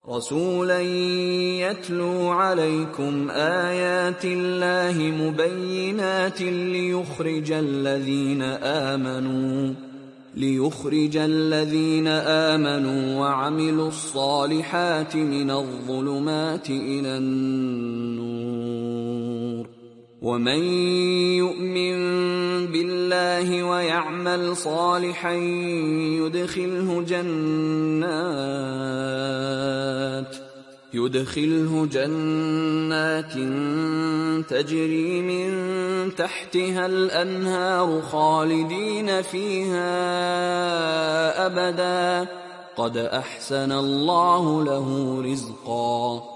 رَسُولًا يَتْلُو عَلَيْكُمْ آيَاتِ اللَّهِ مُبَيِّنَاتٍ لِيُخْرِجَ الَّذِينَ آمَنُوا وَعَمِلُوا الصَّالِحَاتِ مِنَ الظُّلُمَاتِ إِلَى النُّورِ ۚ وَمَن يُؤْمِن بِاللَّهِ وَيَعْمَلْ صَالِحًا يُدْخِلْهُ جَنَّاتٍ تَجْرِي مِن تَحْتِهَا الْأَنْهَارُ خَالِدِينَ فِيهَا أَبَدًا ۖ قَدْ أَحْسَنَ اللَّهُ لَهُ رِزْقًا.